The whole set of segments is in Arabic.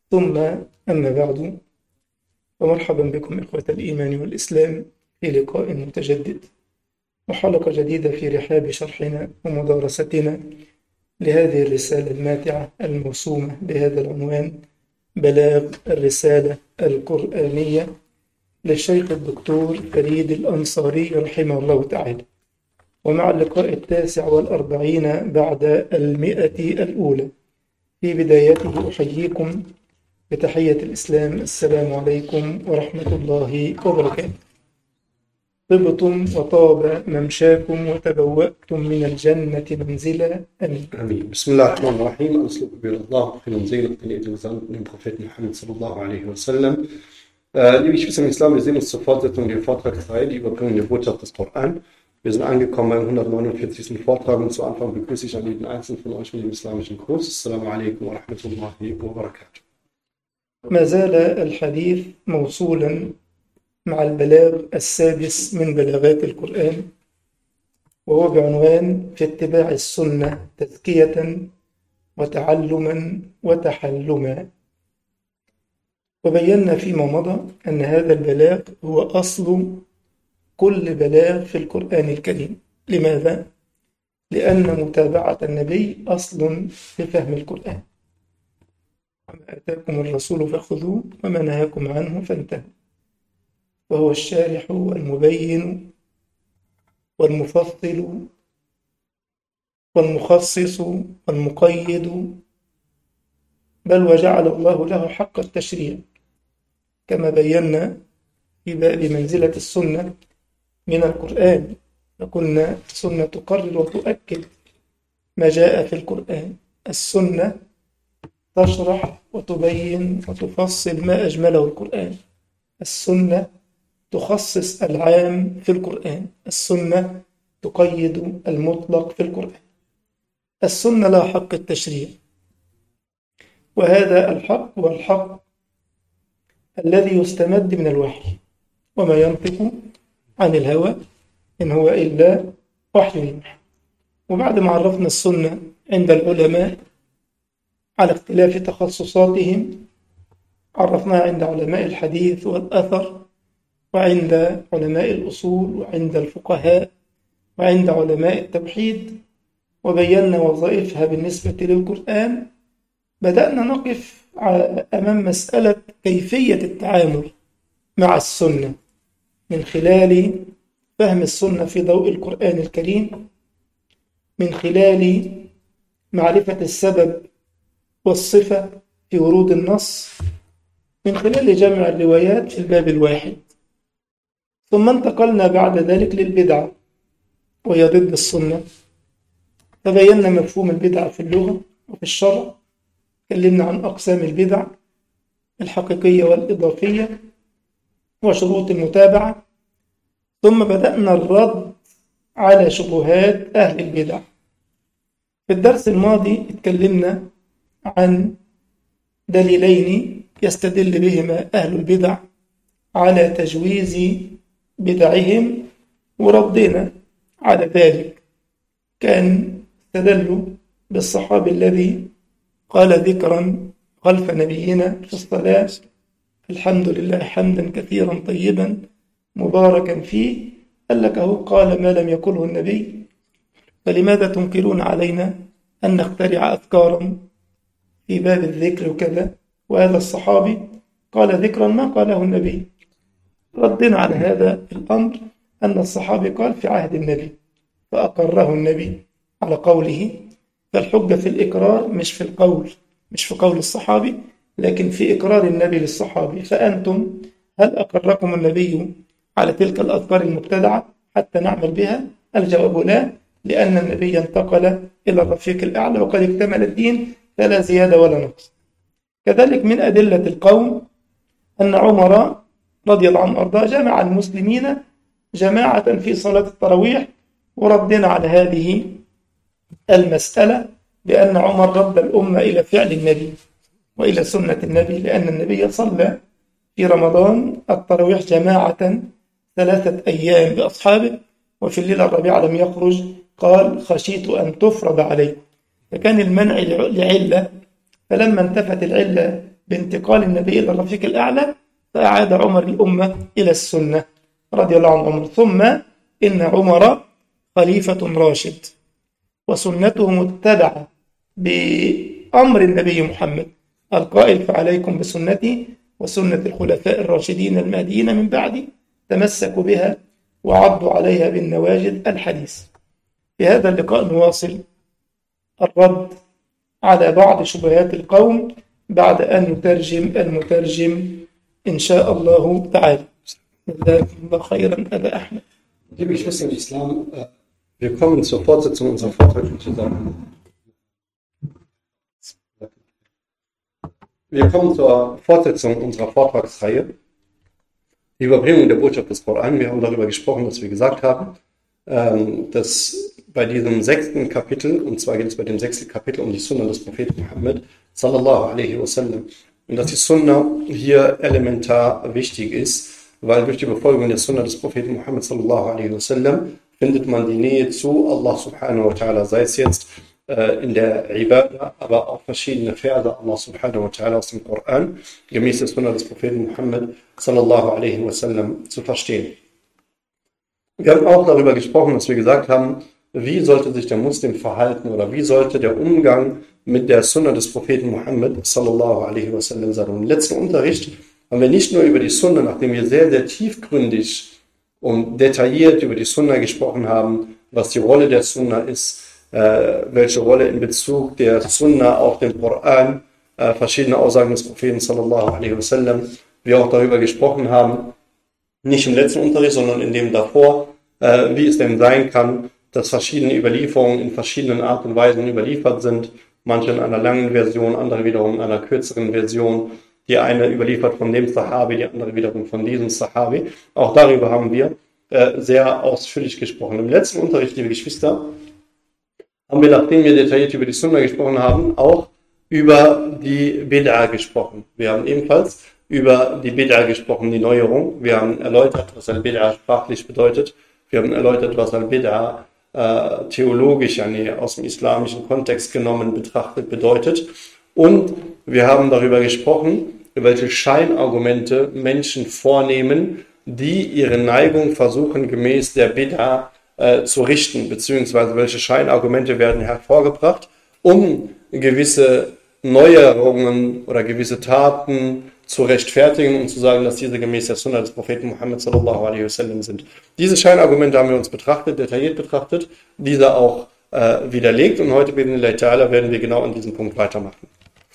ثم أما بعد، فمرحبا بكم إخوة الإيمان والإسلام في لقاء متجدد وحلقة جديدة في رحاب شرحنا ومدارستنا لهذه الرسالة الماتعة الموسومة بهذا العنوان: بلاغ الرسالة القرآنية للشيخ الدكتور فريد الأنصاري رحمه الله تعالى. ومع اللقاء 49 بعد 100 الأولى، في بدايته أحييكم بتحية الإسلام: السلام عليكم ورحمة الله وبركاته. طبتم وطاب ممشاكم وتبوأتم من الجنة منزلا، آمين. Amin. Bismillahirrahmanirrahim. Alles Lob gebührt Allah, Frieden und Segen auf den edlen Gesandten, den Propheten Muhammad sallallahu alaihi wasallam. Liebe Geschwister im Islam, wir sehen uns zur Fortsetzung der Vortragsreihe, die Überbringung der Botschaft des Koran. Wir sind angekommen beim 149. Vortrag und zu Anfang begrüße ich an jeden Einzelnen von euch mit dem islamischen Gruß. Assalamu alaikum wa rahmatullahi wa barakatuh. ما زال الحديث موصولا مع البلاغ السادس من بلاغات القرآن، وهو بعنوان: في اتباع السنة تزكية وتعلما وتحلما. وبينا فيما مضى أن هذا البلاغ هو أصل كل بلاغ في القرآن الكريم. لماذا؟ لأن متابعة النبي أصل في فهم القرآن. وما آتاكم الرسول فخذوه وما نهاكم عنه فانتهوا. وهو الشارح والمبين والمفصل والمخصص والمقيد، بل وجعل الله له حق التشريع، كما بينا في باب منزلة السنة من القرآن، فقلنا السنة تقرر وتؤكد ما جاء في القرآن. السنة تشرح وتبين وتفصل ما أجمله القرآن. السنة تخصص العام في القرآن. السنة تقيد المطلق في القرآن. السنة لها حق التشريع، وهذا الحق هو الحق الذي يستمد من الوحي، وما ينطق عن الهوى إن هو إلا وحي يوحى. وبعد ما عرفنا السنة عند العلماء على اختلاف تخصصاتهم، عرفناها عند علماء الحديث والأثر، وعند علماء الأصول، وعند الفقهاء، وعند علماء التوحيد، وبينا وظائفها بالنسبة للقرآن. بدأنا نقف أمام مسألة كيفية التعامل مع السنة من خلال فهم السنة في ضوء القرآن الكريم، من خلال معرفة السبب والصفة في ورود النص، من خلال جمع الروايات في الباب الواحد. ثم انتقلنا بعد ذلك للبدعة، وهي ضد السنة، فبينا مفهوم البدعة في اللغة وفي الشرع. تكلمنا عن أقسام البدع الحقيقية والإضافية وشروط المتابعة. ثم بدأنا الرد على شبهات أهل البدع. في الدرس الماضي اتكلمنا عن دليلين يستدل بهما أهل البدع على تجويز بدعهم، وردنا على ذلك. كان استدلوا بالصحابي الذي قال ذكرا خلف نبينا في الصلاة: الحمد لله حمدا كثيرا طيبا مباركا فيه. قال لك أهو قال ما لم يقله النبي، فلماذا تنكرون علينا أن نخترع أذكارا في باب الذكر وكذا؟ وهذا الصحابي قال ذكرا ما قاله النبي. ردنا على هذا الأمر أن الصحابي قال في عهد النبي فأقره النبي على قوله، فالحجة في الإقرار مش في القول، مش في قول الصحابي، لكن في إقرار النبي للصحابي. فأنتم هل أقركم النبي على تلك الأذكار المبتدعة حتى نعمل بها؟ الجواب لا، لأن النبي انتقل إلى الرفيق الأعلى وقد اكتمل الدين، فلا زيادة ولا نقص. كذلك من أدلة القوم أن عمر رضي الله عنه وأرضاه جمع المسلمين جماعة في صلاة التراويح، وردنا على هذه المسألة بأن عمر رد الأمة إلى فعل النبي وإلى سنة النبي، لأن النبي صلى في رمضان التراويح جماعة 3 أيام بأصحابه، وفي الليلة الرابعة لم يخرج، قال خشيت أن تفرض عليه. فكان المنع لعلة، فلما انتفت العلة بانتقال النبي إلى الرفيق الأعلى، فأعاد عمر الأمة إلى السنة رضي الله عن عمر. ثم إن عمر خليفة راشد وسنته متبعة بأمر النبي محمد القائل: فعليكم بسنتي وسنة الخلفاء الراشدين المهديين من بعدي تمسكوا بها وعضوا عليها بالنواجذ. الحديث. في هذا اللقاء نواصل الرد على بعض شبهات القوم بعد أن يترجم المترجم إن شاء الله تعالى. جزاكم الله خيرا أبا أحمد. Liebe Geschwister im Islam, wir kommen zur Fortsetzung unserer Vorträge zusammen. Wir kommen zur Fortsetzung unserer Vortragsreihe, die Überbringung der Botschaft des Koran. Wir haben darüber gesprochen, dass wir gesagt haben, dass bei diesem 6. Kapitel, und zwar geht es bei dem 6. Kapitel um die Sunna des Propheten Muhammad sallallahu alaihi wasallam, und dass die Sunna hier elementar wichtig ist, weil durch die Befolgung der Sunna des Propheten Muhammad sallallahu alaihi wasallam findet man die Nähe zu Allah subhanahu wa ta'ala, sei es jetzt in der Ibadah, aber auch verschiedene Verse Allah subhanahu wa ta'ala aus dem Koran, gemäß der Sunna des Propheten Muhammad sallallahu alaihi wasallam zu verstehen. Wir haben auch darüber gesprochen, dass wir gesagt haben, wie sollte sich der Muslim verhalten oder wie sollte der Umgang mit der Sunna des Propheten Muhammad sallallahu alaihi wasallam sein. Und im letzten Unterricht haben wir nicht nur über die Sunna, nachdem wir sehr, sehr tiefgründig und detailliert über die Sunna gesprochen haben, was die Rolle der Sunna ist, welche Rolle in Bezug der Sunna auf den Koran, verschiedene Aussagen des Propheten sallallahu alaihi wasallam, wir auch darüber gesprochen haben, nicht im letzten Unterricht, sondern in dem davor, wie es denn sein kann, dass verschiedene Überlieferungen in verschiedenen Art und Weisen überliefert sind, manche in einer langen Version, andere wiederum in einer kürzeren Version, die eine überliefert von dem Sahabi, die andere wiederum von diesem Sahabi. Auch darüber haben wir sehr ausführlich gesprochen. Im letzten Unterricht, liebe Geschwister, haben wir, nachdem wir detailliert über die Sunna gesprochen haben, auch über die Bid'a gesprochen. Wir haben ebenfalls über die Bid'a gesprochen, die Neuerung. Wir haben erläutert, was Al-Bid'a sprachlich bedeutet. Wir haben erläutert, was Al-Bid'a theologisch, aus dem islamischen Kontext genommen, betrachtet bedeutet. Und wir haben darüber gesprochen, welche Scheinargumente Menschen vornehmen, die ihre Neigung versuchen, gemäß der Bid'a zu richten, beziehungsweise welche Scheinargumente werden hervorgebracht, um gewisse Neuerungen oder gewisse Taten zu rechtfertigen und zu sagen, dass diese gemäß der Sunna des Propheten Muhammad sallallahu alaihi wasallam sind. Diese Scheinargumente haben wir uns betrachtet, detailliert betrachtet, diese auch widerlegt, und heute bi'idhnillahi ta'ala werden wir genau an diesem Punkt weitermachen.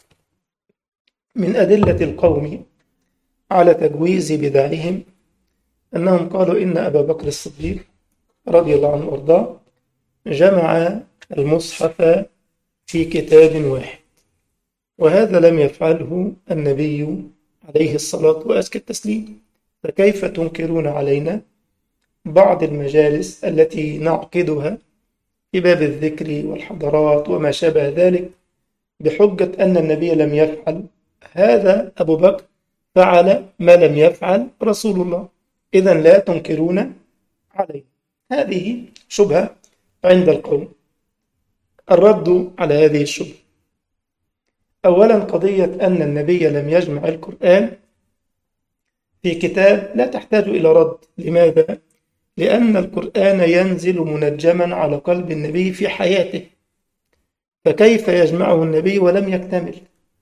من أدلة القوم على تجويز بدعهم أنهم قالوا إن أبا بكر الصديق رضي الله عنه وارضاه جمع المصحف في كتاب واحد، وهذا لم يفعله النبي عليه الصلاة وأزكى التسليم، فكيف تنكرون علينا بعض المجالس التي نعقدها في باب الذكر والحضرات وما شابه ذلك بحجة أن النبي لم يفعل هذا، أبو بكر فعل ما لم يفعل رسول الله، إذن لا تنكرون عليه. هذه شبهة عند القوم. الرد على هذه الشبهة: أولا، قضية أن النبي لم يجمع القرآن في كتاب لا تحتاج إلى رد. لماذا؟ لأن القرآن ينزل منجما على قلب النبي في حياته، فكيف يجمعه النبي ولم يكتمل؟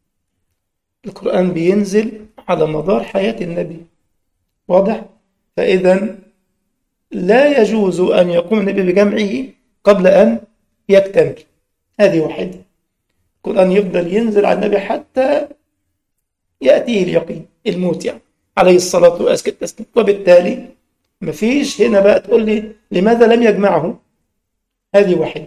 القرآن بينزل على مدار حياة النبي، واضح؟ فإذا لا يجوز أن يقوم النبي بجمعه قبل أن يكتمل. هذه واحدة. القرآن يفضل ينزل على النبي حتى يأتيه اليقين، الموت يعني عليه الصلاة والسلام. وبالتالي مفيش هنا بقى تقول لي لماذا لم يجمعه. هذه واحدة.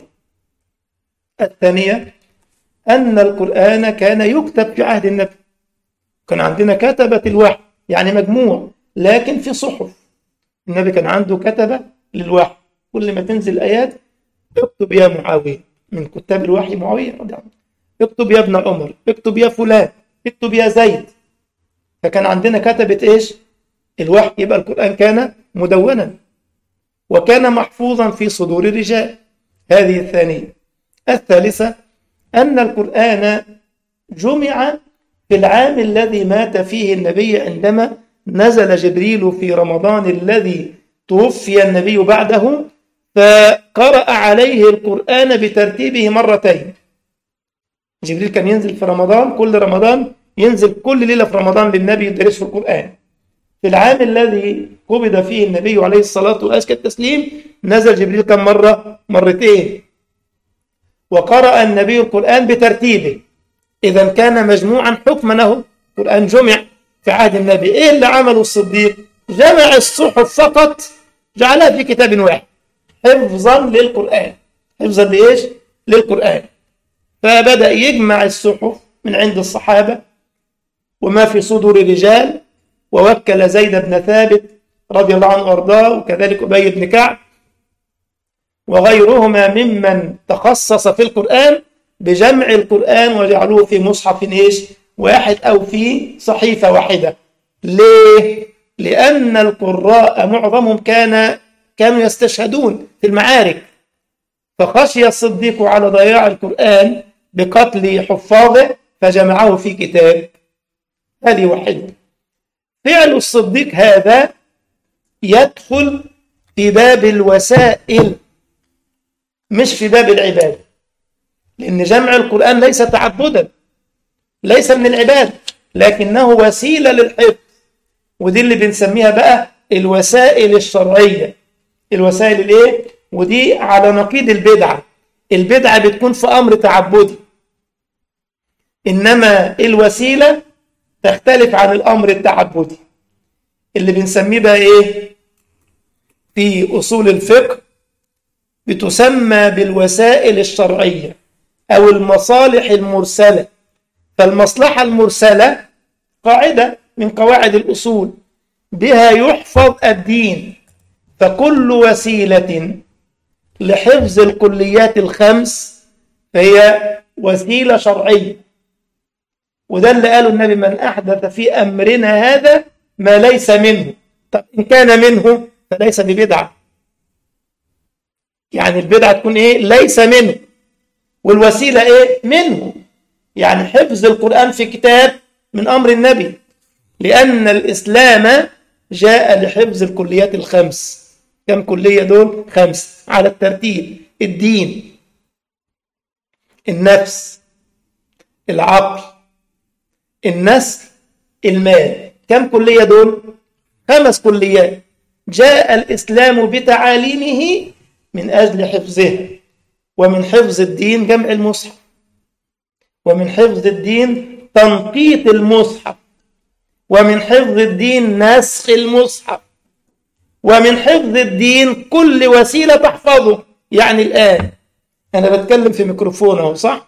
الثانية أن القرآن كان يكتب في عهد النبي، كان عندنا كتبة الوحي يعني مجموع، لكن في صحف. النبي كان عنده كتبة للوحي، كل ما تنزل آيات اكتب يا معاوية، من كتاب الوحي معاوية رضي الله عنه، اكتب يا ابن عمر، اكتب يا فلان، اكتب يا زيد. فكان عندنا كتبة ايش؟ الوحي. يبقى القرآن كان مدونا وكان محفوظا في صدور الرجال. هذه الثانية. الثالثة أن القرآن جمع في العام الذي مات فيه النبي عندما نزل جبريل في رمضان الذي توفي النبي بعده، فقرأ عليه القرآن بترتيبه مرتين. جبريل كان ينزل في رمضان، كل رمضان ينزل كل ليلة في رمضان للنبي يدرس في القرآن. في العام الذي قبض فيه النبي عليه الصلاة وأزكى التسليم نزل جبريل كم مرة؟ مرتين. وقرأ النبي القرآن بترتيبه، إذا كان مجموعا حكما له. القرآن جمع في عهد النبي. إيه اللي عمله الصديق؟ جمع الصحف فقط، جعلها في كتاب واحد حفظا للقرآن. حفظا لإيش؟ للقرآن. فبدأ يجمع الصحف من عند الصحابة وما في صدور الرجال، ووكل زيد بن ثابت رضي الله عنه وارضاه، وكذلك أبي بن كعب وغيرهما ممن تخصص في القرآن بجمع القرآن وجعلوه في مصحف إيش؟ واحد أو في صحيفة واحدة. ليه؟ لأن القراء معظمهم كانوا يستشهدون في المعارك، فخشي الصديق على ضياع القرآن بقتل حفاظه فجمعه في كتاب. هذه واحدة. فعل الصديق هذا يدخل في باب الوسائل مش في باب العبادة، لأن جمع القرآن ليس تعبدا، ليس من العبادة، لكنه وسيلة للحفظ. ودي اللي بنسميها بقى الوسائل الشرعية. الوسائل الايه؟ ودي على نقيض البدعة. البدعة بتكون في أمر تعبدي، إنما الوسيلة تختلف عن الأمر التعبدي اللي بنسميه بقى إيه؟ في أصول الفقه بتسمى بالوسائل الشرعية أو المصالح المرسلة. فالمصلحة المرسلة قاعدة من قواعد الأصول بها يحفظ الدين، فكل وسيلة لحفظ الكليات الخمس فهي وسيلة شرعية. وده اللي قاله النبي: من أحدث في أمرنا هذا ما ليس منه. طب إن كان منه فليس ببدعة. يعني البدعة تكون إيه؟ ليس منه. والوسيلة إيه؟ منه. يعني حفظ القرآن في كتاب من أمر النبي، لأن الإسلام جاء لحفظ الكليات الخمس. كم كلية دول؟ 5 على الترتيب: الدين، النفس، العقل، النسل، المال. كم كلية دول؟ 5 كليات جاء الإسلام بتعاليمه من أجل حفظها. ومن حفظ الدين جمع المصحف، ومن حفظ الدين تنقيط المصحف، ومن حفظ الدين نسخ المصحف، ومن حفظ الدين كل وسيلة تحفظه. يعني الآن أنا بتكلم في ميكروفون أهو، صح؟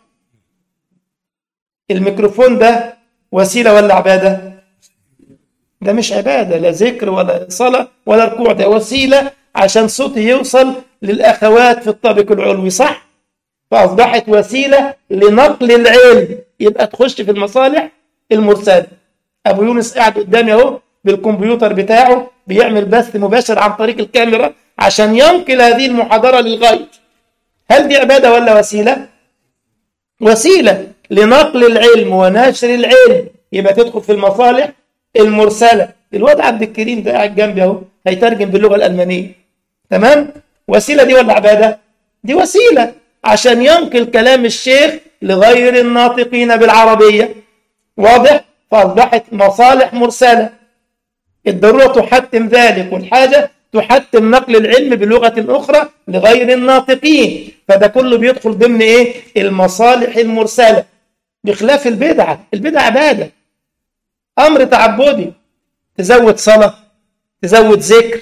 الميكروفون ده وسيلة ولا عبادة؟ ده مش عبادة، لا ذكر ولا صلاة ولا ركوع، ده وسيلة عشان صوتي يوصل للأخوات في الطابق العلوي، صح؟ فأصبحت وسيلة لنقل العلم، يبقى تخش في المصالح المرسلة. أبو يونس قاعد قدامي أهو بالكمبيوتر بتاعه بيعمل بث مباشر عن طريق الكاميرا عشان ينقل هذه المحاضرة للغير. هل دي عبادة ولا وسيلة؟ وسيلة لنقل العلم ونشر العلم، يبقى تدخل في المصالح المرسلة. الواد عبد الكريم ده قاعد جنبي اهو هيترجم باللغة الألمانية، تمام؟ وسيلة دي ولا عبادة؟ دي وسيلة عشان ينقل كلام الشيخ لغير الناطقين بالعربية. واضح؟ فأصبحت مصالح مرسلة. الضرورة تحتم ذلك، والحاجة تحتم نقل العلم بلغة أخرى لغير الناطقين. فده كله بيدخل ضمن إيه؟ المصالح المرسلة، بخلاف البدعة. البدعة عبادة، أمر تعبدي، تزود صلاة، تزود ذكر،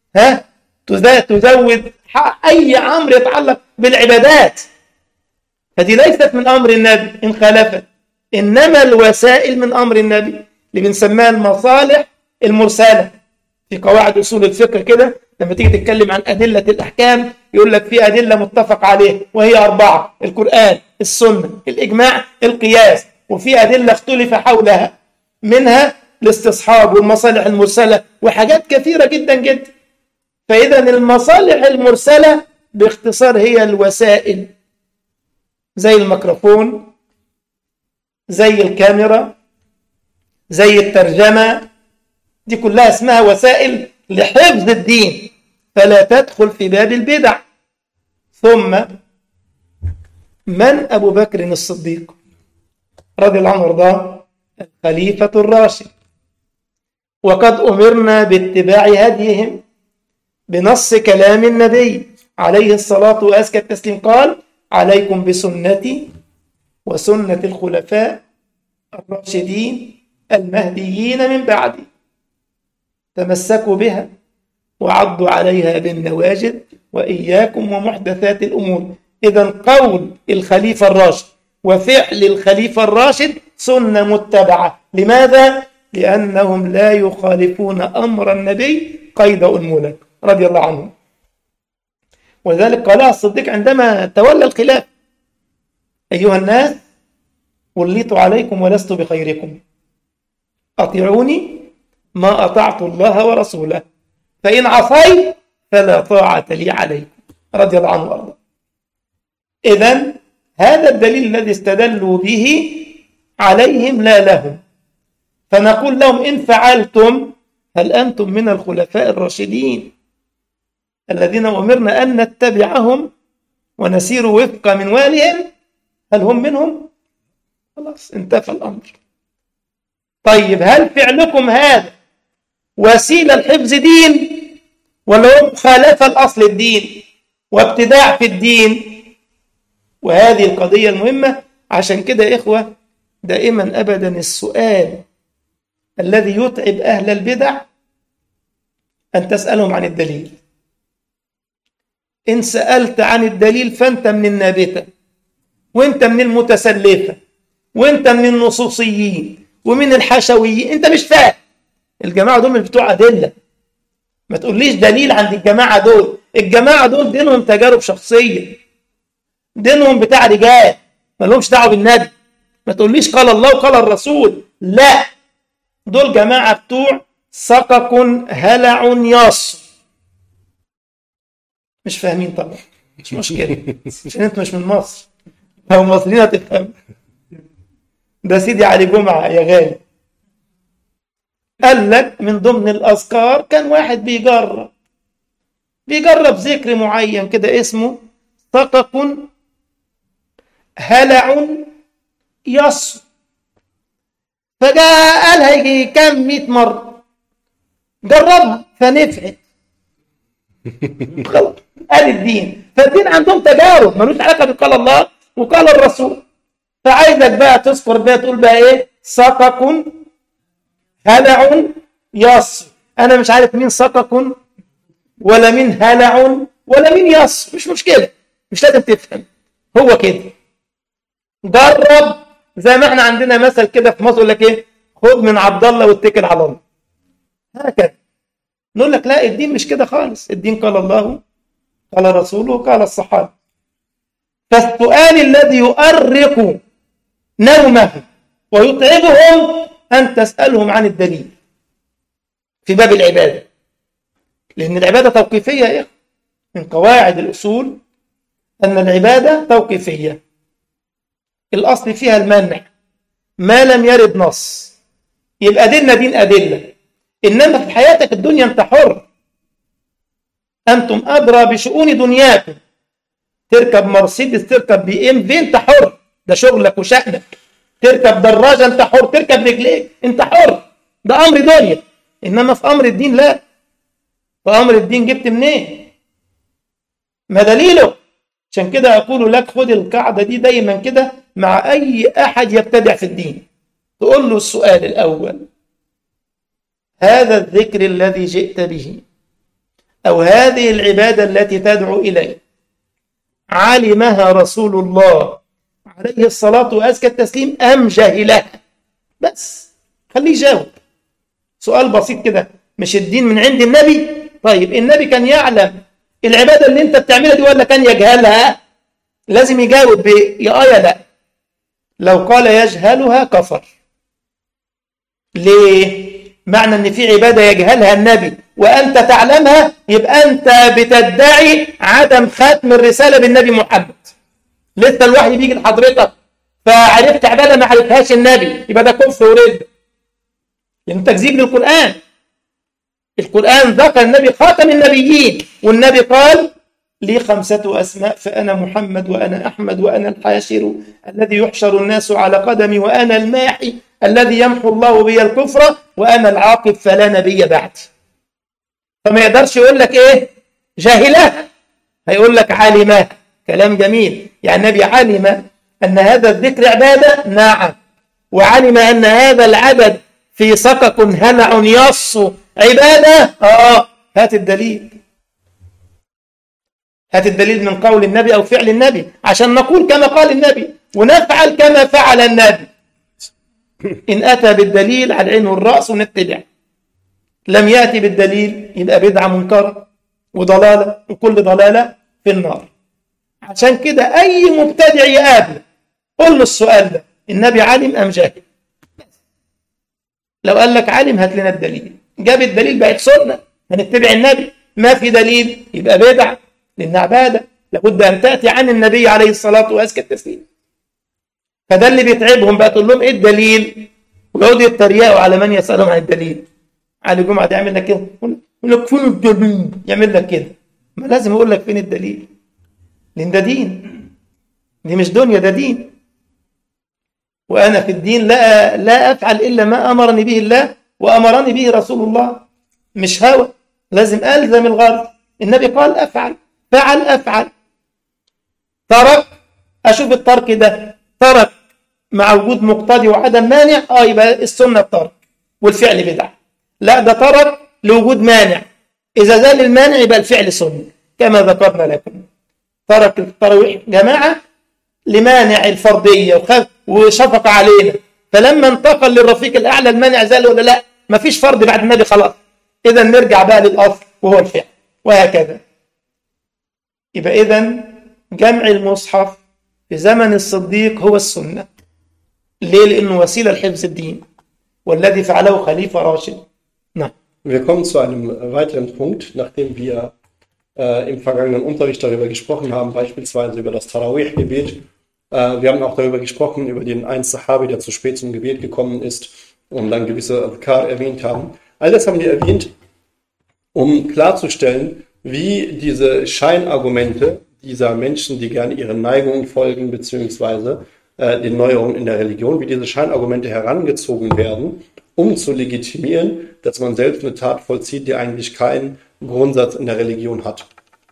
تزود أي أمر يتعلق بالعبادات، فدي ليست من أمر النبي إن خالفت. إنما الوسائل من أمر النبي اللي بنسميها المصالح المرسلة. في قواعد أصول الفقه كده لما تيجي تتكلم عن أدلة الأحكام يقول لك في أدلة متفق عليه وهي 4: القرآن، السنة، الإجماع، القياس. وفي أدلة اختلف حولها، منها الاستصحاب والمصالح المرسلة وحاجات كثيرة جدا جدا. فإذا المصالح المرسلة باختصار هي الوسائل، زي الميكروفون، زي الكاميرا، زي الترجمة، دي كلها اسمها وسائل لحفظ الدين، فلا تدخل في باب البدع. ثم من أبو بكر الصديق رضي الله عنه وارضاه؟ الخليفة الراشد، وقد أمرنا باتباع هديهم بنص كلام النبي عليه الصلاة وأزكى التسليم، قال: عليكم بسنتي وسنة الخلفاء الراشدين المهديين من بعدي، تمسكوا بها وعضوا عليها بالنواجذ وإياكم ومحدثات الأمور. إذن قول الخليفة الراشد وفعل الخليفة الراشد سنة متبعة. لماذا؟ لأنهم لا يخالفون أمر النبي قيد أنملة رضي الله عنه. ولذلك قالها الصديق عندما تولى الخلافة: أيها الناس، وليت عليكم ولست بخيركم، أطيعوني ما أطعت الله ورسوله، فإن عصيت فلا طاعة لي عليكم رضي الله عنه وأرضاه. إذن هذا الدليل الذي استدلوا به عليهم لا لهم، فنقول لهم: إن فعلتم هل أنتم من الخلفاء الراشدين الذين أمرنا أن نتبعهم ونسير وفق منوالهم؟ هل هم منهم؟ خلاص انتفى الأمر. طيب هل فعلكم هذا وسيلة لحفظ دين ولا هو مخالفة لأصل الدين وابتداع في الدين؟ وهذه القضية المهمة. عشان كده يا إخوة، دائما أبدا السؤال الذي يتعب أهل البدع أن تسألهم عن الدليل. إن سألت عن الدليل فأنت من النابتة، وأنت من المتسلفة، وأنت من النصوصيين ومن الحشويين. أنت مش فاهم. الجماعة دول مش بتوع أدلة. ما تقوليش دليل عند الجماعة دول. الجماعة دول دينهم تجارب شخصية، دينهم بتاع رجال، ما لهمش دعوة بالنبي. ما تقوليش قال الله وقال الرسول، لا، دول جماعة بتوع سقق هلع يص. مش فاهمين طبعا، مش مشكلة، عشان انتوا مش من مصر. لو مصريين هتفهم. ده سيدي علي جمعة يا غالي قال لك من ضمن الأذكار كان واحد بيجرب ذكر معين كده اسمه سقق هلع يص، فجاء قالها يجي كام 100 مرة، جربها فنفعت. خلاص قال الدين. فالدين عندهم تجارب ملوش علاقة بقال الله وقال الرسول. فعايزك بقى تذكر بقى تقول بقى ايه؟ سقق هلع يص. انا مش عارف مين سقق ولا مين هلع ولا مين يص، مش مشكلة، مش لازم تفهم، هو كده. جرب. زي ما احنا عندنا مثل كده في مصر يقول لك ايه؟ خذ من عبد الله واتكل على الله. هكذا نقول لك لا، الدين مش كده خالص. الدين قال الله قال رسوله قال الصحابة. فالسؤال الذي يؤرق نومهم ويتعبهم أن تسألهم عن الدليل في باب العبادة، لأن العبادة توقيفية يا إخوة. من قواعد الأصول أن العبادة توقيفية، الأصل فيها المنع ما لم يرد نص. يبقى ديننا دين أدلة، إنما في حياتك الدنيا أنت حر. أنتم أدرى بشؤون دنياكم. تركب مرسيدس، تركب بي ام في، أنت حر، ده شغلك وشأنك. تركب دراجة أنت حر، تركب رجليك أنت حر، ده أمر دنيا. إنما في أمر الدين لا. في أمر الدين جبت منين؟ ما دليله؟ عشان كده أقول لك خد القاعدة دي دايما كده مع أي أحد يبتدع في الدين. تقول له السؤال الأول: هذا الذكر الذي جئت به أو هذه العبادة التي تدعو إليه علمها رسول الله عليه الصلاة وأزكى التسليم أم جهلها؟ بس خليه يجاوب. سؤال بسيط كده. مش الدين من عند النبي؟ طيب النبي كان يعلم العبادة اللي انت بتعملها دي ولا كان يجهلها؟ لازم يجاوب يا آية لا. لو قال يجهلها كفر. ليه؟ معنى ان في عبادة يجهلها النبي وأنت تعلمها، يبقى أنت بتدعي عدم ختم الرسالة بالنبي محمد. لسه الوحي بيجي لحضرتك فعرفت عبادة ما عرفهاش النبي، يبقى ده كفر ورد. لأن تكذيب للقرآن. القرآن ذكر النبي خاتم النبيين، والنبي قال لي 5 أسماء فأنا محمد وأنا أحمد وأنا الحاشر الذي يحشر الناس على قدمي وأنا الماحي الذي يمحو الله بي الكفر وأنا العاقب فلا نبي بعد. فما يقدرش يقول لك إيه جاهلة، هيقول لك عالمة. كلام جميل. يعني النبي علم أن هذا الذكر عبادة، نعم، وعلم أن هذا العدد في سقط هلع يص عبادة، هات الدليل. هات الدليل من قول النبي أو فعل النبي عشان نقول كما قال النبي ونفعل كما فعل النبي. إن أتى بالدليل على العين والرأس ونتبع، لم يأتي بالدليل يبقى بدعة منكرة وضلالة، وكل ضلالة في النار. عشان كده أي مبتدع يقابله قل له السؤال ده: النبي علم أم جاهل؟ لو قال لك علم هات لنا الدليل. جاب الدليل بقت سنة، هنتبع النبي. ما في دليل يبقى بدعة، لأن عبادة لابد أن تأتي عن النبي عليه الصلاة وأزكى التسليم. فده اللي بيتعبهم بقى، تقول لهم إيه الدليل؟ ويقعدوا يتريقوا على من يسألهم عن الدليل. علي جمعة يعمل لك كده، يقول لك فين الدليل؟ يعمل لك كده. ما لازم يقول لك فين الدليل، لأن ده دين، دي مش دنيا، ده دين. وأنا في الدين لا أفعل إلا ما أمرني به الله وأمرني به رسول الله، مش هوى. لازم ألزم الغرض. النبي قال أفعل، فعل أفعل، ترك أشوف الترك ده ترك مع وجود مقتضي وعدم مانع، يبقى السنة الترك والفعل بدعة. لا، ده ترك لوجود مانع، إذا زال المانع يبقى الفعل سنة كما ذكرنا لكم. ترك التراويح جماعة لمانع الفردية وشفق علينا، فلما انتقل للرفيق الأعلى المانع زال ولا لا؟ مفيش فرد بعد النبي خلاص، إذا نرجع بقى للأصل وهو الفعل، وهكذا. يبقى إذن جمع المصحف في زمن الصديق هو السنة. ليه؟ لأنه وسيلة لحفظ الدين، والذي فعله خليفة راشد. نعم. Wir kommen zu einem weiteren Punkt, nachdem wir im vergangenen Unterricht darüber gesprochen haben, beispielsweise über das Tarawih-Gebet. Wir haben auch darüber gesprochen, über den einen Sahabi, der zu spät zum Gebet gekommen ist und dann gewisse Adhkar erwähnt haben. All das haben wir erwähnt, um klarzustellen, wie diese Scheinargumente dieser Menschen, die gerne ihren Neigungen folgen, beziehungsweise den Neuerungen in der Religion, wie diese Scheinargumente herangezogen werden, um zu legitimieren, dass man selbst eine Tat vollzieht, die eigentlich keinen Grundsatz in der Religion hat.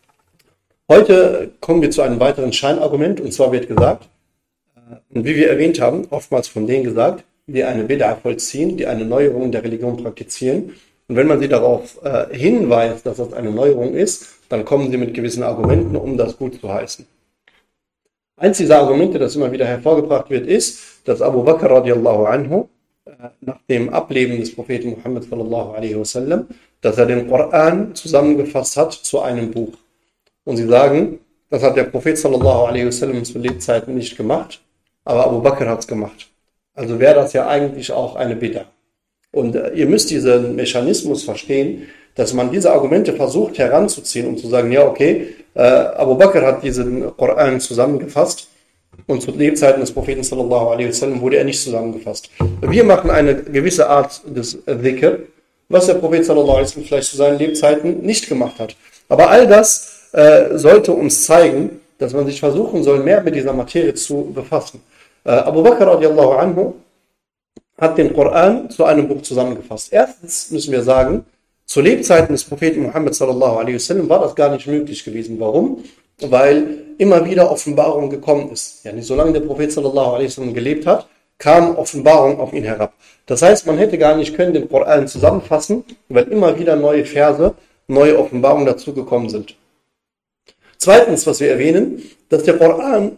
Heute kommen wir zu einem weiteren Scheinargument, und zwar wird gesagt, wie wir erwähnt haben, oftmals von denen gesagt, die eine Bid'a vollziehen, die eine Neuerung in der Religion praktizieren. Und wenn man sie darauf hinweist, dass das eine Neuerung ist, dann kommen sie mit gewissen Argumenten, um das gut zu heißen. Eins dieser Argumente, das immer wieder hervorgebracht wird, ist, dass Abu Bakr radiallahu anhu nach dem Ableben des Propheten Muhammad sallallahu alaihi wasallam, dass er den Koran zusammengefasst hat zu einem Buch. Und sie sagen, das hat der Prophet sallallahu alaihi wasallam zu Lebzeiten nicht gemacht, aber Abu Bakr hat es gemacht. Also wäre das ja eigentlich auch eine Bid'a. Und ihr müsst diesen Mechanismus verstehen, dass man diese Argumente versucht heranzuziehen, um zu sagen, ja okay, Abu Bakr hat diesen Koran zusammengefasst und zu Lebzeiten des Propheten sallallahu alaihi wasallam wurde er nicht zusammengefasst. Wir machen eine gewisse Art des Dhikr, was der Prophet sallallahu alaihi wasallam vielleicht zu seinen Lebzeiten nicht gemacht hat. Aber all das sollte uns zeigen, dass man sich versuchen soll, mehr mit dieser Materie zu befassen. Abu Bakr radiallahu anhu hat den Koran zu einem Buch zusammengefasst. Erstens müssen wir sagen, zu Lebzeiten des Propheten Muhammad sallallahu alaihi wasallam war das gar nicht möglich gewesen. Warum? Weil immer wieder Offenbarung gekommen ist. Ja, nicht solange der Prophet sallallahu alaihi wasallam gelebt hat, kam Offenbarung auf ihn herab. Das heißt, man hätte gar nicht können den Koran zusammenfassen, weil immer wieder neue Verse, neue Offenbarungen dazugekommen sind. Zweitens, was wir erwähnen, dass der Koran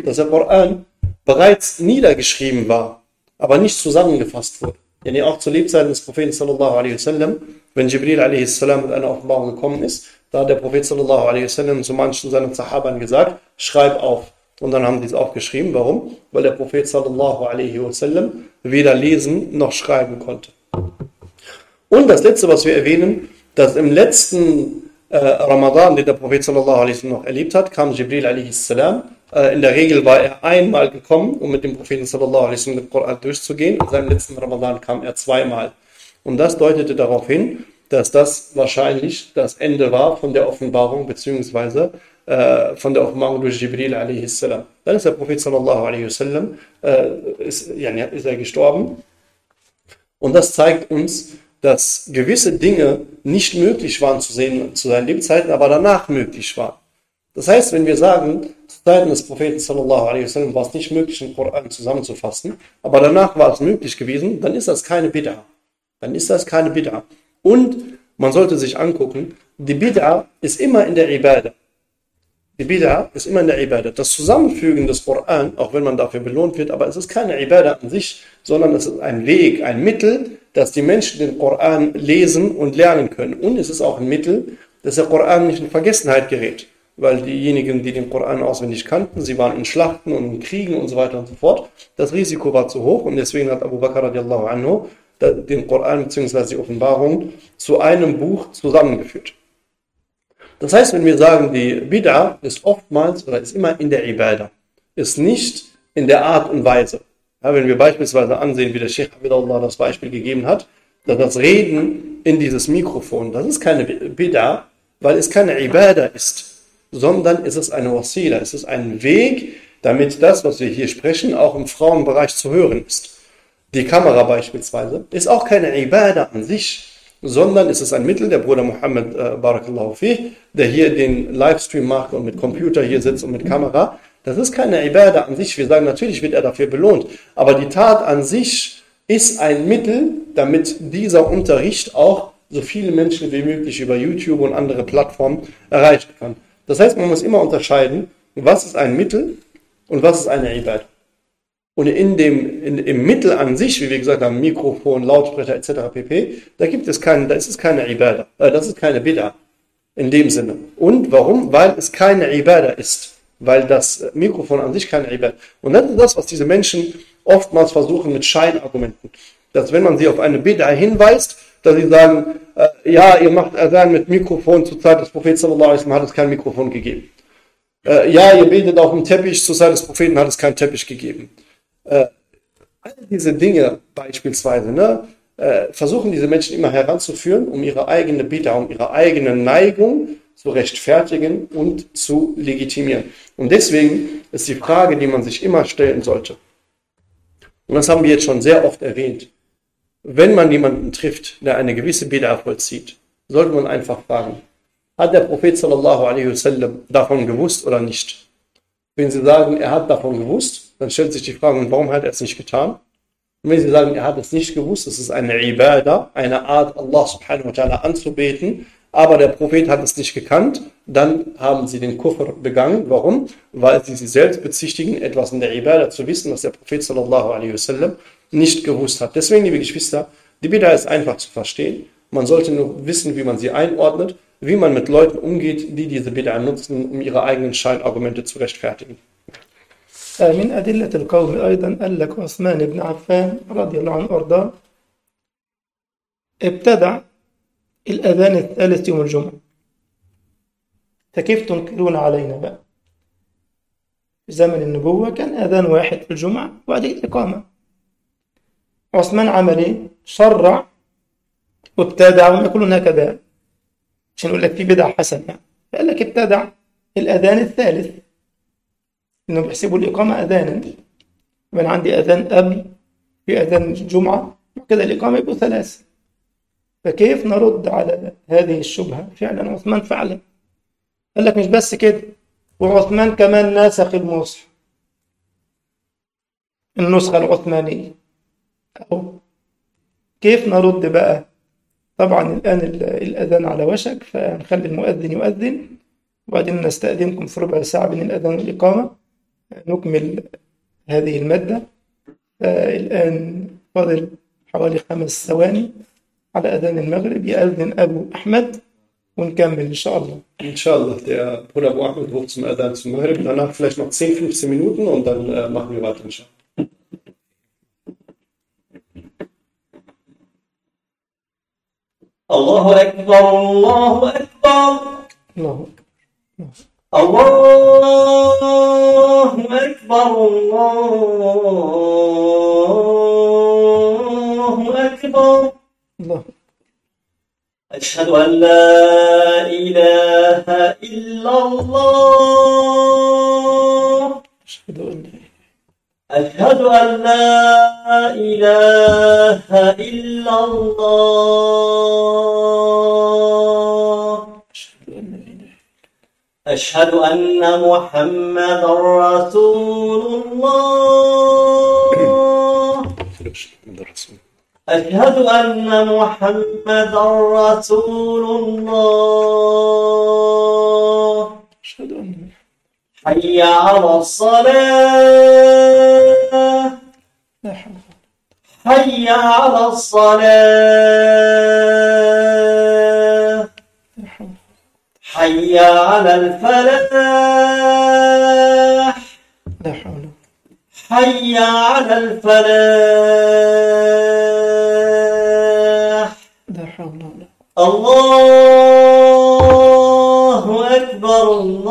bereits niedergeschrieben war, aber nicht zusammengefasst wurde. Denn auch zu Lebzeiten des Propheten sallallahu alaihi wasallam, wenn Jibril alaihi salam mit einer Offenbarung gekommen ist, da hat der Prophet sallallahu alaihi wasallam zu manchen seiner Sahabern gesagt, schreib auf. Und dann haben die es aufgeschrieben. Warum? Weil der Prophet sallallahu alaihi wasallam weder lesen noch schreiben konnte. Und das letzte, was wir erwähnen, dass im letzten Ramadan, den der Prophet sallallahu alaihi wasallam noch erlebt hat, kam Jibril alaihi salam. In der Regel war er einmal gekommen, um mit dem Propheten sallallahu alaihi wasallam den Koran durchzugehen. In seinem letzten Ramadan kam er zweimal. Und das deutete darauf hin, dass das wahrscheinlich das Ende war von der Offenbarung, beziehungsweise von der Offenbarung durch Jibril a.s. Dann ist der Prophet sallallahu alaihi wasallam, ist er gestorben. Und das zeigt uns, dass gewisse Dinge nicht möglich waren zu sehen zu seinen Lebzeiten, aber danach möglich waren. Das heißt, wenn wir sagen, zu Zeiten des Propheten sallallahu alaihi wasallam war es nicht möglich, den Koran zusammenzufassen, aber danach war es möglich gewesen, dann ist das keine Bid'a. Dann ist das keine Bid'a. Und man sollte sich angucken, die Bid'a ist immer in der Ibadah. Die Bid'a ist immer in der Ibadah. Das Zusammenfügen des Koran, auch wenn man dafür belohnt wird, aber es ist keine Ibadah an sich, sondern es ist ein Weg, ein Mittel, dass die Menschen den Koran lesen und lernen können. Und es ist auch ein Mittel, dass der Koran nicht in Vergessenheit gerät. Weil diejenigen, die den Koran auswendig kannten, sie waren in Schlachten und in Kriegen und so weiter und so fort. Das Risiko war zu hoch und deswegen hat Abu Bakr radiallahu anhu den Koran bzw. die Offenbarung zu einem Buch zusammengeführt. Das heißt, wenn wir sagen, die Bid'a ist oftmals oder ist immer in der Ibadah, ist nicht in der Art und Weise. Ja, wenn wir beispielsweise ansehen, wie der Sheikh Abdullah das Beispiel gegeben hat, dass das Reden in dieses Mikrofon, das ist keine Bid'a, weil es keine Ibadah ist, sondern es ist eine Wasila, es ist ein Weg, damit das, was wir hier sprechen, auch im Frauenbereich zu hören ist. Die Kamera beispielsweise ist auch keine Ibadah an sich, sondern es ist ein Mittel, der Bruder Muhammad Barakallahu fih, der hier den Livestream macht und mit Computer hier sitzt und mit Kamera. Das ist keine Ibadah an sich. Wir sagen, natürlich wird er dafür belohnt, aber die Tat an sich ist ein Mittel, damit dieser Unterricht auch so viele Menschen wie möglich über YouTube und andere Plattformen erreichen kann. Das heißt, man muss immer unterscheiden, was ist ein Mittel und was ist eine Ibadah. Und im Mittel an sich, wie wir gesagt haben, Mikrofon, Lautsprecher etc. pp., da ist es keine Ibadah, das ist keine Bid'a in dem Sinne. Und warum? Weil es keine Ibadah ist. Weil das Mikrofon an sich keine Ibadah ist. Und das ist das, was diese Menschen oftmals versuchen mit Scheinargumenten. Dass wenn man sie auf eine Bid'a hinweist, dass sie sagen, ja, ihr macht Adhan mit Mikrofon, zur Zeit des Propheten sallallahu alaihi wasallam hat es kein Mikrofon gegeben. Ja, ihr betet auf dem Teppich, zur Zeit des Propheten hat es keinen Teppich gegeben. All diese Dinge beispielsweise, versuchen diese Menschen immer heranzuführen, um ihre eigene Bid'a, um ihre eigene Neigung zu rechtfertigen und zu legitimieren. Und deswegen ist die Frage, die man sich immer stellen sollte, und das haben wir jetzt schon sehr oft erwähnt, wenn man jemanden trifft, der eine gewisse Bid'a vollzieht, sollte man einfach fragen, hat der Prophet sallallahu alaihi wasallam davon gewusst oder nicht? Wenn Sie sagen, er hat davon gewusst, dann stellt sich die Frage, warum hat er es nicht getan? Und wenn Sie sagen, er hat es nicht gewusst, das ist eine Ibadah, eine Art, Allah subhanahu wa ta'ala anzubeten, aber der Prophet hat es nicht gekannt, dann haben Sie den Kufr begangen. Warum? Weil Sie sich selbst bezichtigen, etwas in der Ibadah zu wissen, was der Prophet sallallahu alaihi wasallam nicht gewusst hat. Deswegen, liebe Geschwister, die Bid'a ist einfach zu verstehen. Man sollte nur wissen, wie man sie einordnet, wie man mit Leuten umgeht, die diese Bid'a nutzen, um ihre eigenen Scheinargumente zu rechtfertigen. من أدلة القول أيضا قال لك عثمان بن عفان رضي الله عنه وأرضاه ابتدع الأذان الثالث يوم الجمعة. فكيف تنكرون علينا بقى؟ في زمن النبوة كان أذان واحد في الجمعة وبعدين إقامة. عثمان عمل إيه؟ شرع وابتدع وما يقولون هكذا عشان يقول لك في بدعة حسنة يعني. فقال لك ابتدع الأذان الثالث إنه بيحسبوا الإقامة أذانا. من عندي أذان قبل في أذان جمعة وكذا الإقامة يبقوا ثلاثة. فكيف نرد على هذه الشبهة؟ فعلا عثمان فعلا قال لك مش بس كده، وعثمان كمان نسخ المصحف النسخة العثمانية. أهو كيف نرد بقى؟ طبعا الآن الأذان على وشك، فنخلي المؤذن يؤذن وبعدين نستأذنكم في ربع ساعة بين الأذان والإقامة نكمل هذه المادة. الآن فاضل حوالي 5 ثواني على أذان المغرب، يأذن أبو أحمد ونكمل إن شاء الله. Inshallah, der Bruder Abu Ahmed ruft zum Adhan zum Maghrib, danach vielleicht noch 10-15 Minuten und dann machen wir weiter, inshallah. Allahu Akbar, Allahu Akbar. الله Allahu Akbar, Allahu Akbar. الله. أشهد أن لا إله إلا الله. أشهد أن لا أشهد أن لا إله إلا الله. أشهد أن لا إله. أشهد أن محمدا رسول الله. أشهد أن محمدا رسول الله. أشهد أن حي على الصلاة. لا حول. حي على الصلاة. لا حول. حي على الفلاح. لا حول. حي على الفلاح. لا حول ولا الله أكبر.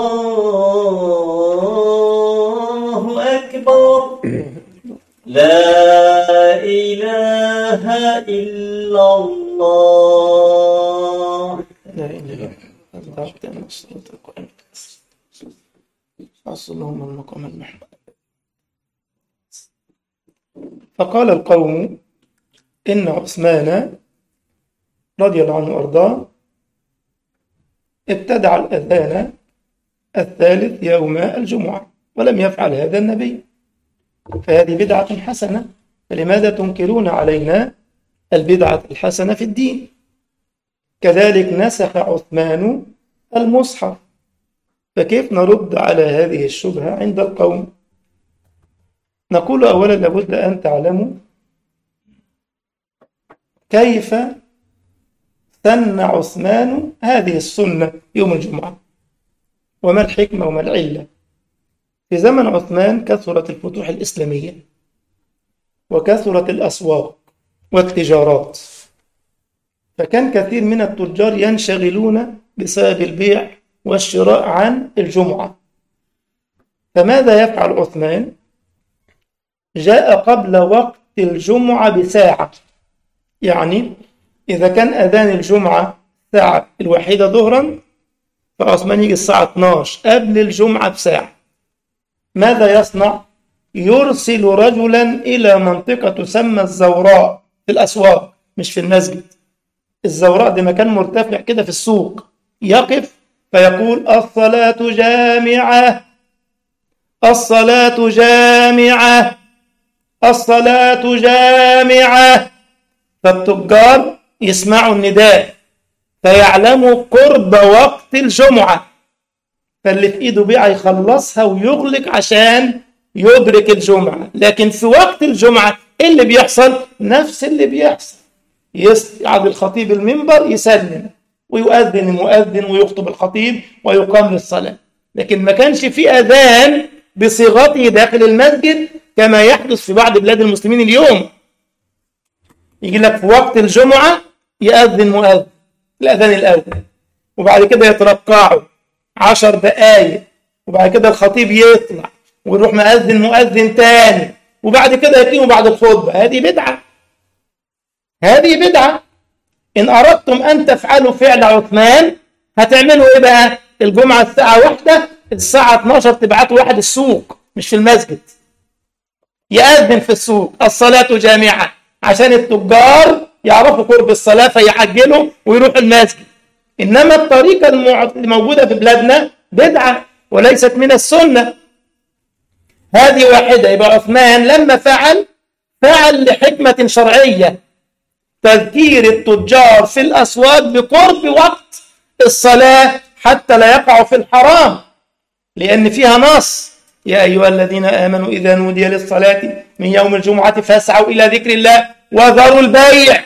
الله أكبر. لا إله إلا الله. لا إله إلا أنت أن الصلاة قائمة أصلهم المقام المحمود. فقال القوم إن عثمان رضي الله عنه وأرضاه ابتدع الأذان الثالث يوم الجمعة ولم يفعل هذا النبي، فهذه بدعة حسنة، فلماذا تنكرون علينا البدعة الحسنة في الدين؟ كذلك نسخ عثمان المصحف، فكيف نرد على هذه الشبهة عند القوم؟ نقول أولا لابد أن تعلموا كيف سن عثمان هذه السنة يوم الجمعة، وما الحكمة وما العلة. في زمن عثمان كثرت الفتوح الإسلامية وكثرت الأسواق والتجارات، فكان كثير من التجار ينشغلون بسبب البيع والشراء عن الجمعة. فماذا يفعل عثمان؟ جاء قبل وقت الجمعة بساعة، يعني إذا كان أذان الجمعة الساعة 1 ظهرا، فعثمان يجي الساعة 12 قبل الجمعة بساعة. ماذا يصنع؟ يرسل رجلا إلى منطقة تسمى الزوراء في الأسواق، مش في المسجد. الزوراء ده مكان مرتفع كده في السوق، يقف فيقول الصلاة جامعة، الصلاة جامعة، الصلاة جامعة. فالتجار يسمعوا النداء فيعلموا قرب وقت الجمعة، فاللي في ايده بيعة يخلصها ويغلق عشان يدرك الجمعة. لكن في وقت الجمعة إيه اللي بيحصل؟ نفس اللي بيحصل، يصعد الخطيب المنبر يسلم ويؤذن المؤذن ويخطب الخطيب ويقام للصلاة. لكن ما كانش في أذان بصيغته داخل المسجد كما يحدث في بعض بلاد المسلمين اليوم. يجي لك في وقت الجمعة يأذن مؤذن الأذان الأول، وبعد كده يترقعوا 10 دقايق، وبعد كده الخطيب يطلع ويروح مؤذن مؤذن تاني، وبعد كده يقيموا بعد الخطبة. هذه بدعة، هذه بدعة. إن أردتم أن تفعلوا فعل عثمان هتعملوا إيه بقى؟ الجمعة الساعة 1، الساعة 12 تبعتوا واحد السوق مش في المسجد يأذن في السوق الصلاة جامعة، عشان التجار يعرفوا قرب الصلاة فيعجلوا ويروحوا المسجد. إنما الطريقة الموجودة في بلادنا بدعة وليست من السنة. هذه واحدة. يبقى عثمان لما فعل لحكمة شرعية، تذكير التجار في الأسواق بقرب وقت الصلاة حتى لا يقعوا في الحرام، لأن فيها نص يا أيها الذين آمنوا إذا نودي للصلاة من يوم الجمعة فاسعوا إلى ذكر الله وذروا البيع.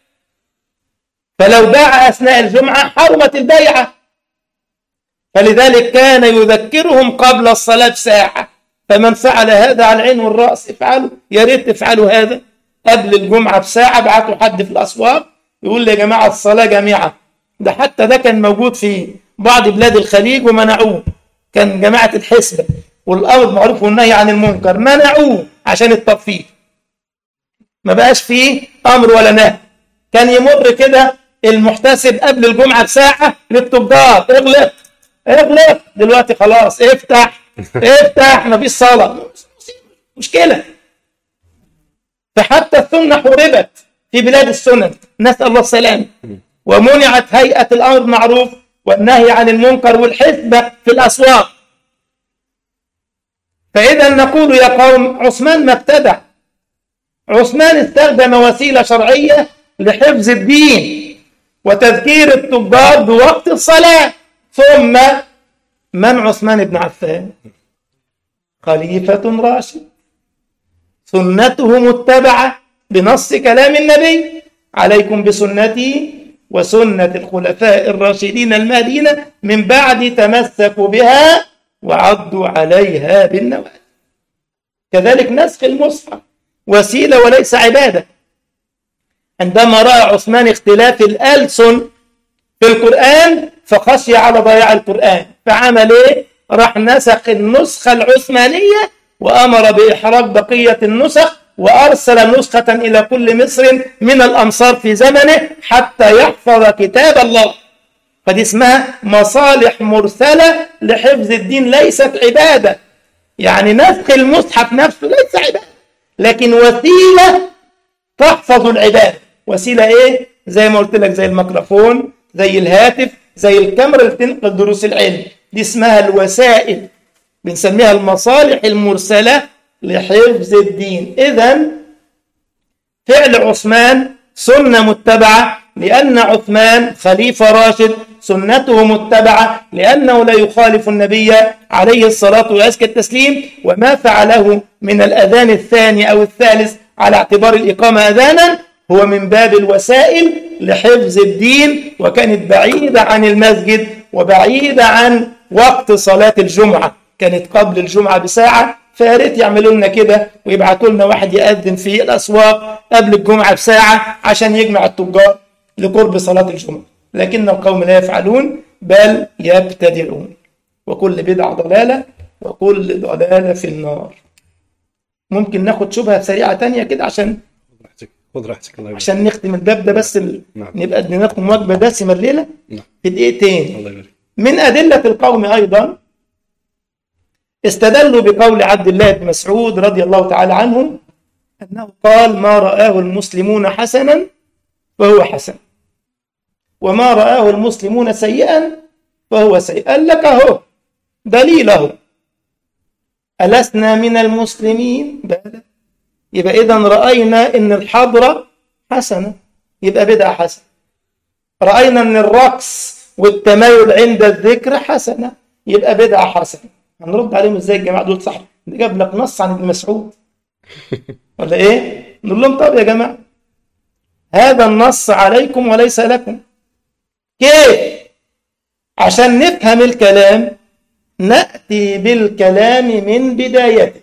فلو باع أثناء الجمعة حرمت البيعة، فلذلك كان يذكرهم قبل الصلاة بساعة. فمن فعل هذا على العين والرأس افعلوا، يا ريت تفعلوا هذا قبل الجمعة بساعة. بعتوا حد في الأسواق يقول لي يا جماعة الصلاة جامعة. ده حتى ده كان موجود في بعض بلاد الخليج ومنعوه، كان جماعة الحسبة والأمر معروف والنهي عن المنكر منعوه عشان التطفيف، ما بقاش فيه أمر ولا نهي، كان يمر كده المحتسب قبل الجمعة بساعة للتجار، اغلق دلوقتي خلاص، افتح مفيش صلاة، مشكلة. فحتى السنة حربت في بلاد السنن، نسأل الله السلامة، ومنعت هيئة الأمر بالمعروف والنهي عن المنكر والحسبة في الأسواق. فإذا نقول يا قوم عثمان ما ابتدع، عثمان استخدم وسيلة شرعية لحفظ الدين وتذكير التجار بوقت الصلاة. ثم من عثمان بن عفان؟ خليفة راشد، سنته متبعة بنص كلام النبي: عليكم بسنتي وسنة الخلفاء الراشدين المهديين من بعد، تمسكوا بها وعضوا عليها بالنواجذ. كذلك نسخ المصحف وسيلة وليس عبادة. عندما رأى عثمان اختلاف الألسن في القرآن فخشي على ضياع القرآن، فعمل ايه؟ راح نسخ النسخة العثمانية وأمر بإحراق بقية النسخ، وأرسل نسخة إلى كل مصر من الأمصار في زمنه حتى يحفظ كتاب الله. فدي اسمها مصالح مرسلة لحفظ الدين، ليست عبادة. يعني نسخ المصحف نفسه ليس عبادة، لكن وسيلة تحفظ العبادة. وسيلة ايه؟ زي ما قلت لك، زي الميكروفون، زي الهاتف، زي الكاميرا اللي تنقل دروس العلم، دي اسمها الوسائل، بنسميها المصالح المرسلة لحفظ الدين. إذن فعل عثمان سنة متبعة لأن عثمان خليفة راشد، سنته متبعة لأنه لا يخالف النبي عليه الصلاة وأزكى التسليم، وما فعله من الأذان الثاني أو الثالث على اعتبار الإقامة أذانا هو من باب الوسائل لحفظ الدين، وكانت بعيدة عن المسجد وبعيدة عن وقت صلاة الجمعة، كانت قبل الجمعة بساعة. فياريت يعملوا لنا كده ويبعتوا لنا واحد يأذن في الأسواق قبل الجمعة بساعة عشان يجمع التجار لقرب صلاة الجمعة، لكن القوم لا يفعلون بل يبتدعون. وكل بدعة ضلالة وكل ضلالة في النار. ممكن ناخد شبهة سريعة تانية كده عشان خذ راحتك الله يبارك. عشان نختم الباب ده بس نبقى اديناكم وجبة دسمة الليلة في دقيقتين. الله يبارك. من أدلة القوم أيضا استدلوا بقول عبد الله بن مسعود رضي الله تعالى عنه أنه قال: ما رآه المسلمون حسنا فهو حسن، وما رآه المسلمون سيئا فهو سيء. قال لك أهو دليله، ألسنا من المسلمين؟ بلى. يبقى إذن رأينا أن الحضرة حسنة، يبقى بدعة حسنة. رأينا أن الرقص والتمايل عند الذكر حسنة، يبقى بدعة حسنة. هنرد عليهم ازاي الجماعة دول؟ صح، ده جاب لك نص عن ابن مسعود ولا ايه؟ نقول لهم طب يا جماعة هذا النص عليكم وليس لكم. كيف؟ عشان نفهم الكلام نأتي بالكلام من بدايته،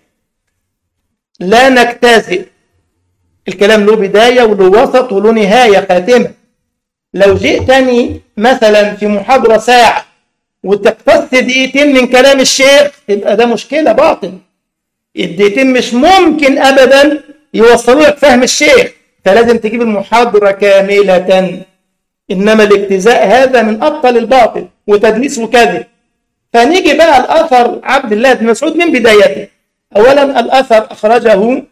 لا نجتزئ. الكلام له بداية وله وسط وله نهاية خاتمة. لو جئتني مثلا في محاضرة ساعة وتقتص دقيقتين من كلام الشيخ يبقى ده مشكلة، باطل. الدقيقتين مش ممكن أبدا يوصلوا لك فهم الشيخ، فلازم تجيب المحاضرة كاملة. إنما الاجتزاء هذا من أبطل الباطل وتدليس وكذب. فنيجي بقى الأثر عبد الله بن مسعود من بدايته. أولا الأثر أخرجه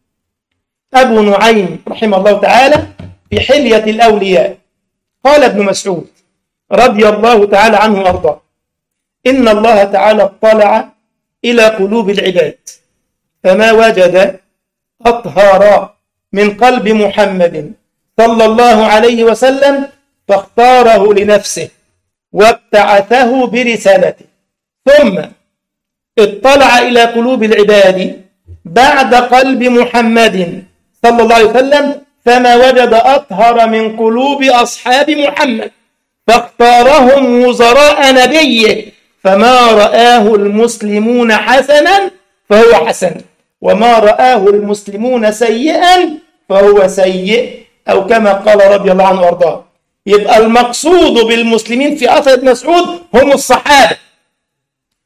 أبو نعيم رحمه الله تعالى في حلية الأولياء. قال ابن مسعود رضي الله تعالى عنه وأرضاه: إن الله تعالى اطلع إلى قلوب العباد فما وجد أطهر من قلب محمد صلى الله عليه وسلم فاختاره لنفسه وابتعثه برسالته. ثم اطلع إلى قلوب العباد بعد قلب محمد صلى الله عليه وسلم فما وجد أطهر من قلوب أصحاب محمد فاختارهم وزراء نبيه، فما رآه المسلمون حسنا فهو حسن، وما رآه المسلمون سيئا فهو سيء، أو كما قال رضي الله عنه وارضاه. يبقى المقصود بالمسلمين في أثر ابن مسعود هم الصحابة،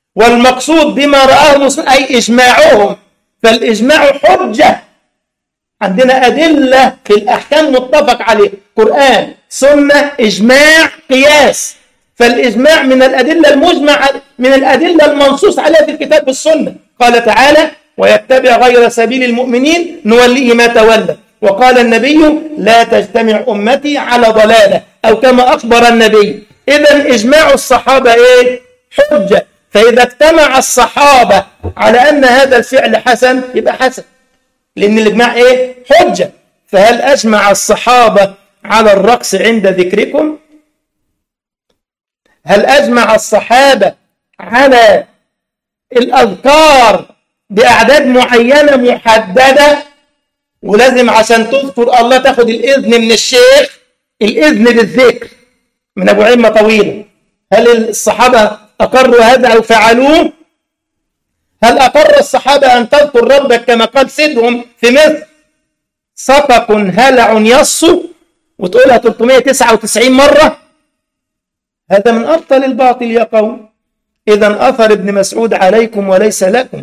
والمقصود بما رآه المسلمون أي إجماعهم، فالإجماع حجة عندنا أدلة في الأحكام متفق عليه، قرآن، سنة، إجماع، قياس. فالإجماع من الأدلة المجمع، من الأدلة المنصوص عليها في الكتاب والسنة. قال تعالى: ويتبع غير سبيل المؤمنين نوليه ما تولى. وقال النبي: لا تجتمع أمتي على ضلالة، أو كما أخبر النبي. إذن إجماع الصحابة إيه؟ حجة. فإذا اجتمع الصحابة على أن هذا الفعل حسن يبقى حسن، لأن الإجماع إيه؟ حجة. فهل أجمع الصحابة على الرقص عند ذكركم؟ هل أجمع الصحابة على الأذكار بأعداد معينة محددة، ولازم عشان تذكر الله تاخد الإذن من الشيخ، الإذن للذكر من أبو عمة طويلة؟ هل الصحابة أقروا هذا أو فعلوه؟ هل أقر الصحابة أن تذكر ربك كما قال سيدهم في مصر: سقق هلع يص، وتقولها 399 مرة؟ هذا من أبطل الباطل يا قوم. إذا أثر ابن مسعود عليكم وليس لكم.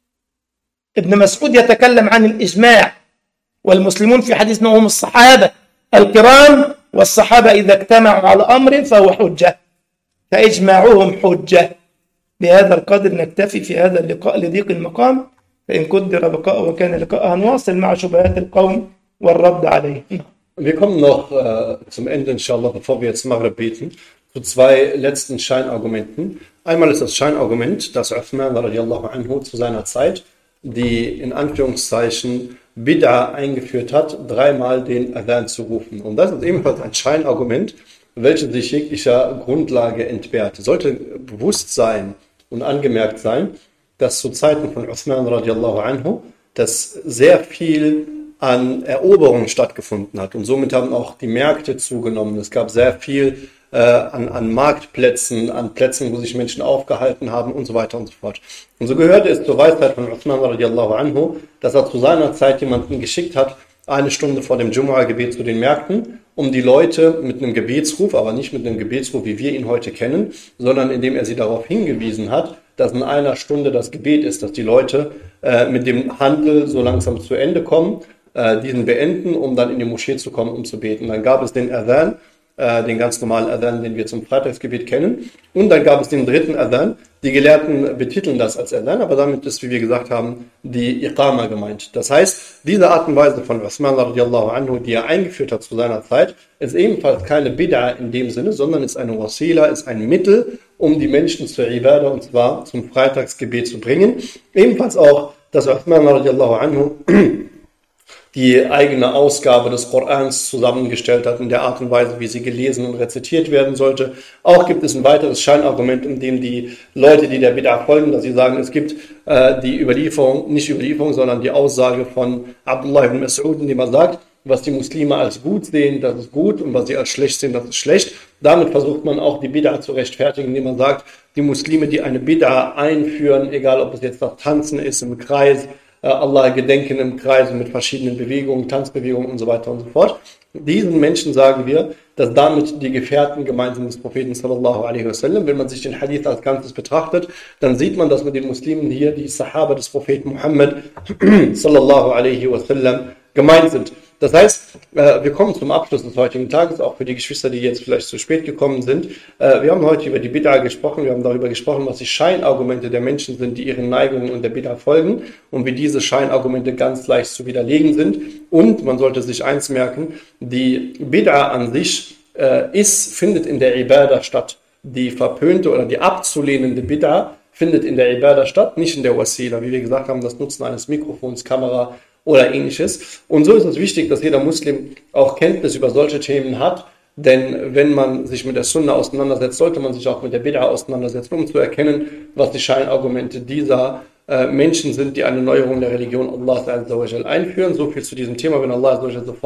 ابن مسعود يتكلم عن الإجماع، والمسلمون في حديثنا هم الصحابة الكرام، والصحابة إذا اجتمعوا على أمر فهو حجة، فإجماعهم حجة. بهذا القدر نكتفي في هذا اللقاء لضيق المقام، فإن قدر بقاء وكان لقاء هنواصل مع شبهات القوم والرد عليه. Wir kommen noch zum Ende, inshallah, bevor wir jetzt Maghrib beten, zu zwei letzten Scheinargumenten. Einmal ist das Scheinargument, dass Uthman radiallahu anhu zu seiner Zeit die in Anführungszeichen Bid'a eingeführt hat, dreimal den Adhan zu rufen. Und das ist ebenfalls ein Scheinargument, welches sich jeglicher Grundlage entbehrt. Sollte bewusst sein und angemerkt sein, dass zu Zeiten von Uthman radiallahu anhu, dass sehr viel an Eroberungen stattgefunden hat und somit haben auch die Märkte zugenommen. Es gab sehr viel an Marktplätzen, an Plätzen, wo sich Menschen aufgehalten haben und so weiter und so fort. Und so gehörte es zur Weisheit von Uthman radiallahu anhu, dass er zu seiner Zeit jemanden geschickt hat, 1 Stunde vor dem Jumu'ah-Gebet zu den Märkten, um die Leute mit einem Gebetsruf, aber nicht mit einem Gebetsruf, wie wir ihn heute kennen, sondern indem er sie darauf hingewiesen hat, dass in 1 Stunde das Gebet ist, dass die Leute mit dem Handel so langsam zu Ende kommen, diesen beenden, um dann in die Moschee zu kommen, um zu beten. Dann gab es den Adhan, den ganz normalen Adhan, den wir zum Freitagsgebet kennen. Und dann gab es den dritten Adhan. Die Gelehrten betiteln das als Adhan, aber damit ist, wie wir gesagt haben, die Iqama gemeint. Das heißt, diese Art und Weise von Uthman radiallahu anhu, die er eingeführt hat zu seiner Zeit, ist ebenfalls keine Bid'a in dem Sinne, sondern ist eine Wasila, ist ein Mittel, um die Menschen zur Ibadah, und zwar zum Freitagsgebet zu bringen. Ebenfalls auch, dass Uthman radiallahu anhu die eigene Ausgabe des Korans zusammengestellt hat in der Art und Weise, wie sie gelesen und rezitiert werden sollte. Auch gibt es ein weiteres Scheinargument, in dem die Leute, die der Bid'a folgen, dass sie sagen, es gibt die Überlieferung, nicht Überlieferung, sondern die Aussage von Abdullah ibn Mas'ud, in dem er sagt, was die Muslime als gut sehen, das ist gut, und was sie als schlecht sehen, das ist schlecht. Damit versucht man auch die Bid'a zu rechtfertigen, indem man sagt, die Muslime, die eine Bid'a einführen, egal ob es jetzt das Tanzen ist im Kreis, Allah gedenken im Kreis mit verschiedenen Bewegungen, Tanzbewegungen und so weiter und so fort. Diesen Menschen sagen wir, dass damit die Gefährten gemeint sind des Propheten sallallahu alaihi wasallam. Wenn man sich den Hadith als Ganzes betrachtet, dann sieht man, dass mit den Muslimen hier die Sahaba des Propheten Muhammad sallallahu alaihi wasallam gemeint sind. Das heißt, wir kommen zum Abschluss des heutigen Tages, auch für die Geschwister, die jetzt vielleicht zu spät gekommen sind. Wir haben heute über die Bid'a gesprochen, wir haben darüber gesprochen, was die Scheinargumente der Menschen sind, die ihren Neigungen und der Bid'a folgen, und wie diese Scheinargumente ganz leicht zu widerlegen sind. Und man sollte sich eins merken, die Bid'a an sich findet in der Ibadah statt. Die verpönte oder die abzulehnende Bid'a findet in der Ibadah statt, nicht in der Wasila, wie wir gesagt haben, das Nutzen eines Mikrofons, Kamera oder ähnliches. Und so ist es wichtig, dass jeder Muslim auch Kenntnis über solche Themen hat, denn wenn man sich mit der Sunna auseinandersetzt, sollte man sich auch mit der Bid'a auseinandersetzen, um zu erkennen, was die Scheinargumente dieser Menschen sind, die eine Neuerung der Religion Allah einführen. So viel zu diesem Thema, wenn Allah sofort